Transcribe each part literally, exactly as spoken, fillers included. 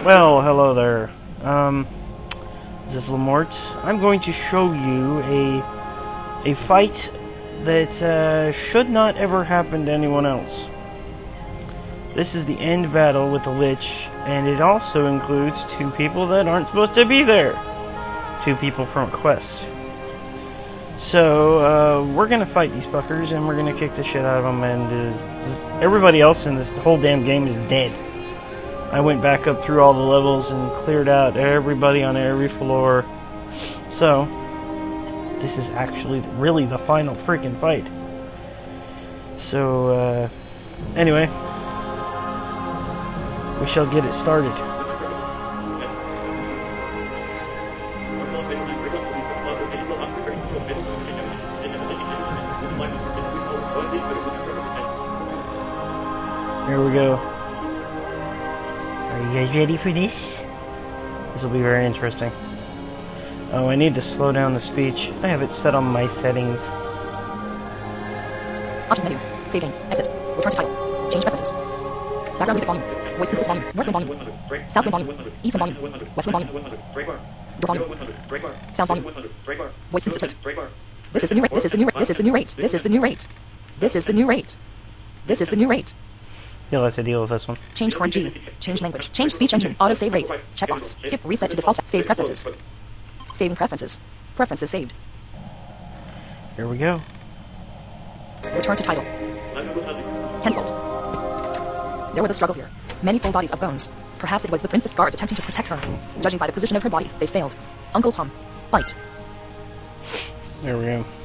Well, hello there. Um, this is Lamort. I'm going to show you a a fight that uh, should not ever happen to anyone else. This is the end battle with the Lich, and it also includes two people that aren't supposed to be there. Two people from a quest. So, uh, we're gonna fight these fuckers, and we're gonna kick the shit out of them, and uh, everybody else in this whole damn game is dead. I went back up through all the levels and cleared out everybody on every floor. So, this is actually really the final freaking fight. So, uh, anyway, we shall get it started. Here we go. Are you guys ready for this? This will be very interesting. Oh, I need to slow down the speech. I have it set on my settings. Options menu. Save game. Exit. Return to title. Change preferences. Background music volume. Voice synthesis volume. North wind volume. South wind volume. East wind volume. West wind volume. Door volume. Sounds volume. Voice synthesis rate. This is the new rate. This is the new rate. This is the new rate. This is the new rate. This is the new rate. This is the new rate. You'll have to deal with this one. Change core G. Change language. Change speech engine. Auto save rate. Checkbox. Skip. Reset to default. Save preferences. Saving preferences. Preferences saved. Here we go. Return to title. Cancelled. There was a struggle here. Many full bodies of bones. Perhaps it was the Princess Guards attempting to protect her. Judging by the position of her body, they failed. Uncle Tom. Fight. There we go.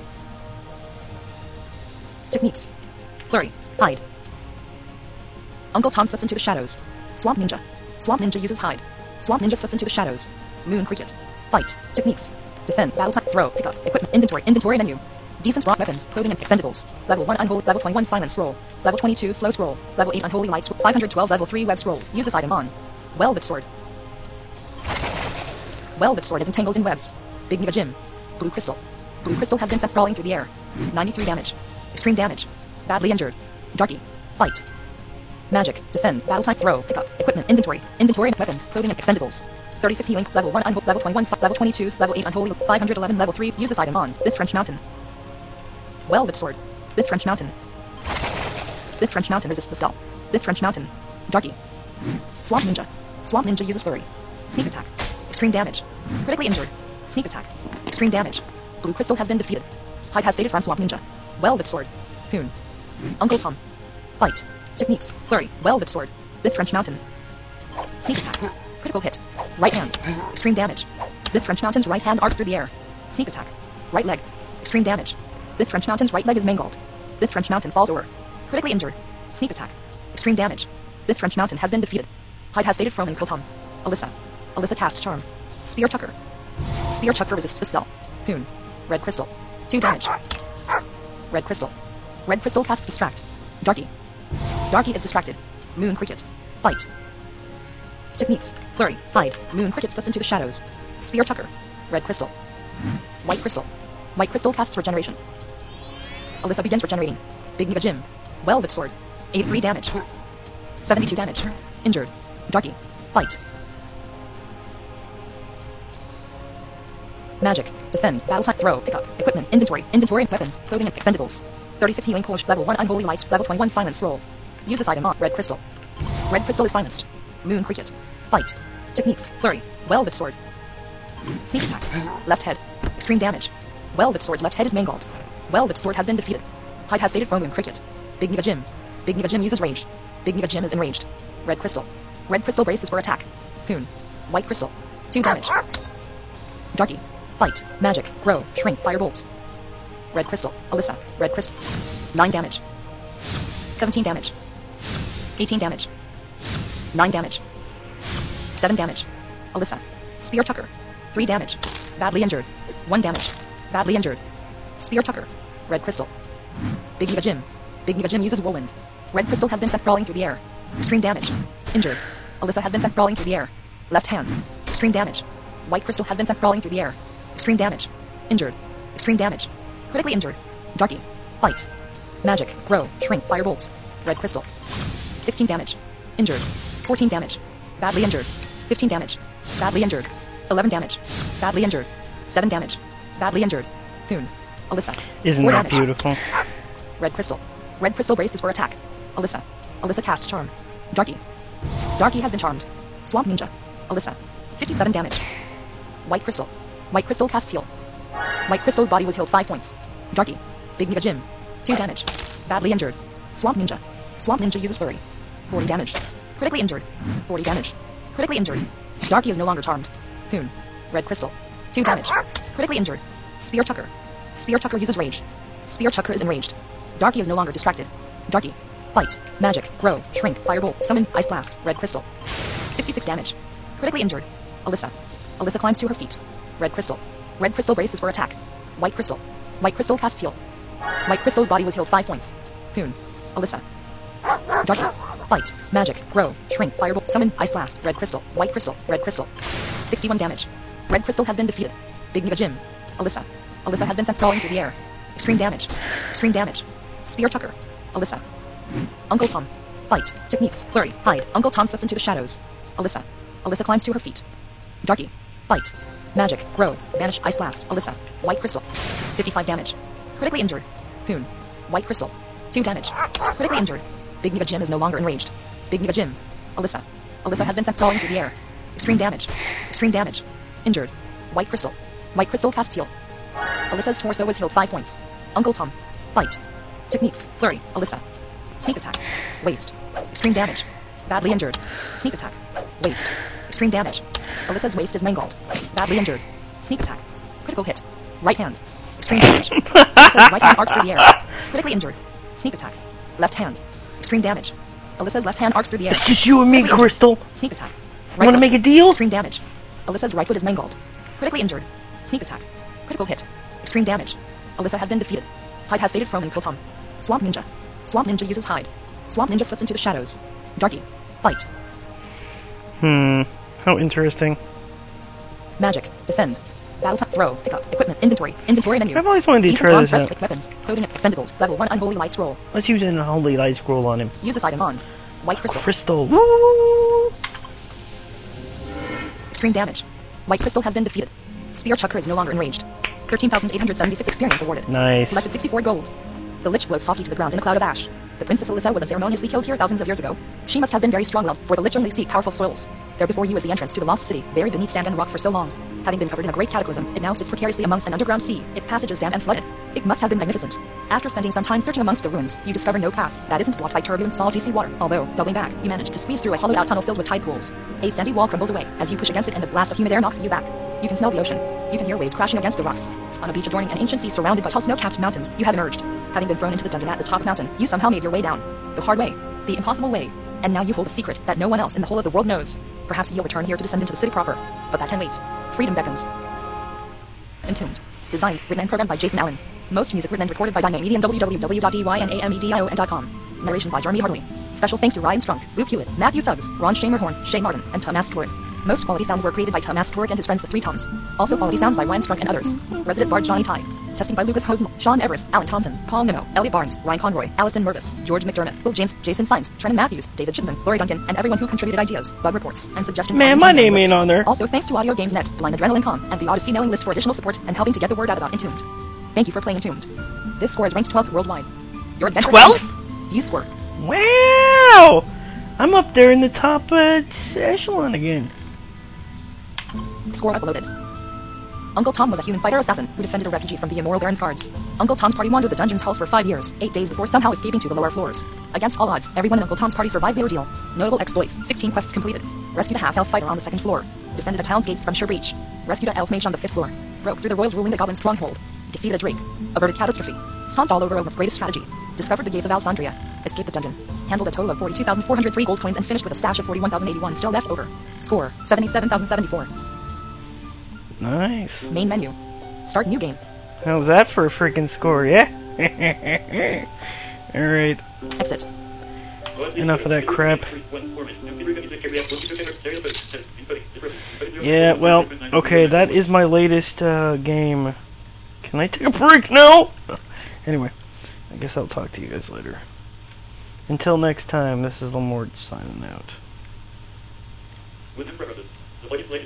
Techniques. Flurry. Hide. Uncle Tom slips into the shadows. Swamp Ninja. Swamp Ninja uses hide. Swamp Ninja slips into the shadows. Moon Cricket. Fight. Techniques. Defend. Battle time. Throw. Pick up. Equipment. Inventory. Inventory menu. Decent rock weapons. Clothing and expendables. Level one unholy. Level twenty-one silent scroll. Level twenty-two slow scroll. Level eight unholy light scroll. five hundred twelve level three web scrolls. Use this item on. Velvet sword. Velvet sword is entangled in webs. Big Mega Gym. Blue crystal. Blue crystal has been sent sprawling through the air. ninety-three damage. Extreme damage. Badly injured. Darky. Fight. Magic. Defend. Battle type. Throw. Pick up. Equipment. Inventory. Inventory. Weapons. Clothing and expendables. thirty-six healing. Level one unholy. Level twenty-one. Level twenty-two. Level eight unholy. five hundred eleven. Level three. Use this item on. Bit French Mountain. Velvet sword. Bit French Mountain. Bit French Mountain resists the spell. Bit French Mountain. Darky. Swamp Ninja. Swamp Ninja uses flurry. Sneak attack. Extreme damage. Critically injured. Sneak attack. Extreme damage. Blue crystal has been defeated. Hyde has faded from Swamp Ninja. Velvet sword. Coon. Uncle Tom. Fight. Techniques. Flurry. Velvet sword. Bit French Mountain. Sneak attack. Critical hit. Right hand. Extreme damage. Bit French Mountain's right hand arcs through the air. Sneak attack. Right leg. Extreme damage. Bit French Mountain's right leg is mangled. Bit French Mountain falls over. Critically injured. Sneak attack. Extreme damage. Bit French Mountain has been defeated. Hyde has faded from Uncle Tom. Alyssa. Alyssa casts charm. Spear Chucker. Spear Chucker resists the spell. Coon. Red crystal. two damage. Red crystal. Red crystal casts distract. Darky. Darky is distracted. Moon Cricket. Fight. Techniques. Flurry. Hide. Moon Cricket slips into the shadows. Spear Chucker. Red crystal. White crystal. White crystal casts regeneration. Alyssa begins regenerating. Big Mega Gym. Velvet sword. eighty-three damage. seventy-two damage. Injured. Darky. Fight. Magic. Defend. Battle type. Throw. Pick up. Equipment. Inventory. Inventory. Weapons. Clothing and expendables. thirty-six healing push. Level one unholy lights. Level twenty-one silent scroll. Use this item on. Red crystal. Red crystal is silenced. Moon Cricket. Fight. Techniques. Flurry. Velvet sword. Sneak attack. Left head. Extreme damage. Velvet sword's left head is mangled. Velvet sword has been defeated. Hyde has faded from Moon Cricket. Big Mega Gym. Big Mega Gym uses rage. Big Mega Gym is enraged. Red crystal. Red crystal braces for attack. Coon. White crystal. two damage. Darky. Fight. Magic. Grow. Shrink. Firebolt. Red crystal. Alyssa. Red crystal. nine damage. seventeen damage. eighteen damage. nine damage. seven damage. Alyssa. Spear Chucker. three damage. Badly injured. one damage. Badly injured. Spear Chucker. Red crystal. Big Mega Gym. Big Mega Gym uses whirlwind. Red crystal has been sent sprawling through the air. Extreme damage. Injured. Alyssa has been sent sprawling through the air. Left hand. Extreme damage. White crystal has been sent sprawling through the air. Extreme damage. Injured. Extreme damage. Critically injured. Darky. Fight. Magic. Grow. Shrink. Firebolt. Red crystal. sixteen damage. Injured. fourteen damage. Badly injured. fifteen damage. Badly injured. eleven damage. Badly injured. seven damage. Badly injured. Hoon. Alyssa. Isn't four that damage. beautiful? Red Crystal. Red Crystal braces for attack. Alyssa. Alyssa casts Charm. Darky. Darky has been charmed. Swamp Ninja. Alyssa. fifty-seven damage. White Crystal. White Crystal casts Heal. White Crystal's body was healed five points. Darky. Big Mega Jim. two damage. Badly injured. Swamp Ninja. Swamp Ninja uses Flurry. forty damage. Critically injured. forty damage. Critically injured. Darky is no longer charmed. Hoon. Red Crystal. two damage. Critically injured. Spear Chucker. Spear Chucker uses Rage. Spear Chucker is enraged. Darky is no longer distracted. Darky. Fight. Magic. Grow. Shrink. Firebolt. Summon. Ice Blast. Red Crystal. sixty-six damage. Critically injured. Alyssa. Alyssa climbs to her feet. Red Crystal. Red Crystal braces for attack. White Crystal. White Crystal casts Heal. White Crystal's body was healed five points. Hoon. Alyssa. Darky. Fight. Magic. Grow. Shrink. Firebolt. Summon. Ice Blast. Red Crystal. White Crystal. Red Crystal. sixty-one damage. Red Crystal has been defeated. Big Mega Jim. Alyssa. Alyssa has been sent falling through the air. Extreme damage. Extreme damage. Spear Chucker. Alyssa. Uncle Tom. Fight. Techniques. Flurry. Hide. Uncle Tom slips into the shadows. Alyssa. Alyssa climbs to her feet. Darky. Fight. Magic. Grow. Banish. Ice Blast. Alyssa. White Crystal. fifty-five damage. Critically injured. Hoon. White Crystal. two damage. Critically injured. Big Mega Jim is no longer enraged. Big Mega Jim. Alyssa. Alyssa has been sent falling through the air. Extreme damage. Extreme damage. Injured. White Crystal. White Crystal casts Heal. Alyssa's torso was healed five points. Uncle Tom. Fight. Techniques. Flurry. Alyssa. Sneak attack. Waste. Extreme damage. Badly injured. Sneak attack. Waste. Extreme damage. Alyssa's waist is mangled. Badly injured. Sneak attack. Critical hit. Right hand. Extreme damage. Alyssa's right hand arcs through the air. Critically injured. Sneak attack. Left hand. Extreme damage. Alyssa's left hand arcs through the air. It's just you and me, Crystal. Sneak attack. Right Want to make a deal? Extreme damage. Alyssa's right foot is mangled. Critically injured. Sneak attack. Critical hit. Extreme damage. Alyssa has been defeated. Hyde has faded from Uncle Tom. Swamp Ninja. Swamp Ninja uses Hyde. Swamp Ninja slips into the shadows. Darky. Fight. Hmm. How interesting. Magic. Defend. Battle time. Throw. Pick up. Equipment. Inventory. Inventory menu. I've always wanted to Decent try arms, this breastplate, out. weapons. Clothing. Expendables. Level one Unholy Light Scroll. Let's use an Holy Light Scroll on him. Use this item on. White Crystal. Crystal. Woo! Extreme damage. White Crystal has been defeated. Spear Chucker is no longer enraged. thirteen thousand eight hundred seventy-six experience awarded. Nice. Collected sixty-four gold. The Lich flows softly to the ground in a cloud of ash. The Princess Alyssa was unceremoniously killed here thousands of years ago. She must have been very strong-willed, for the Lich only seek powerful souls. There before you is the entrance to the Lost City, buried beneath sand and rock for so long. Having been covered in a great cataclysm, it now sits precariously amongst an underground sea. Its passage is dammed and flooded. It must have been magnificent. After spending some time searching amongst the ruins, you discover no path that isn't blocked by turbulent salty sea water. Although, doubling back, you manage to squeeze through a hollowed-out tunnel filled with tide pools. A sandy wall crumbles away as you push against it, and a blast of humid air knocks you back. You can smell the ocean. You can hear waves crashing against the rocks. On a beach adjoining an ancient sea surrounded by tall snow-capped mountains, you have emerged. Having been thrown into the dungeon at the top mountain, you somehow made your way down. The hard way. The impossible way. And now you hold a secret that no one else in the whole of the world knows. Perhaps you'll return here to descend into the city proper. But that can wait. Freedom beckons. Entombed. Designed, written and programmed by Jason Allen. Most music written and recorded by Dynamedium w w w dot dynamedio dot com. Narration by Jeremy Hardley. Special thanks to Ryan Strunk, Luke Hewitt, Matthew Suggs, Ron Shamerhorn, Shay Martin, and Tom Astwork. Most quality sound were created by Tom Astwork and his friends the Three Toms. Also quality sounds by Ryan Strunk and others. Resident Bard Johnny Ty. Testing by Lucas Hosmel, Sean Everest, Alan Thompson, Paul Nemo, Elliot Barnes, Ryan Conroy, Allison Mervis, George McDermott, Will James, Jason Sines, Trenton Matthews, David Shipman, Lori Duncan, and everyone who contributed ideas, bug reports, and suggestions. Man, on the my Entombed name list. ain't on there. Also thanks to Audio Games Net, Blind Adrenaline dot com, and the Odyssey mailing list for additional support and helping to get the word out about Entombed. Thank you for playing Entombed. This score is ranked twelfth worldwide. Your adventure. twelfth? View score. Wow! I'm up there in the top uh, echelon again. Score uploaded. Uncle Tom was a human fighter assassin who defended a refugee from the immoral Baron's guards. Uncle Tom's party wandered the dungeon's halls for five years, eight days before somehow escaping to the lower floors. Against all odds, everyone in Uncle Tom's party survived the ordeal. Notable exploits, sixteen quests completed. Rescued a half-elf fighter on the second floor. Defended a town's gates from sure breach. Rescued an elf mage on the fifth floor. Broke through the royals ruling the goblin stronghold. Defeated a drake. Averted catastrophe. Stomped all over Ogre's greatest strategy. Discovered the gates of Alessandria. Escaped the dungeon. Handled a total of forty-two thousand four hundred three gold coins and finished with a stash of forty-one thousand eighty-one still left over. Score, seventy-seven thousand seventy-four. Nice. Main menu. Start new game. How's that for a freaking score, yeah? Alright. Exit. Enough of that crap. Yeah, well, okay, that is my latest uh, game. Can I take a break now? Anyway, I guess I'll talk to you guys later. Until next time, this is Lamort signing out. Wait, wait.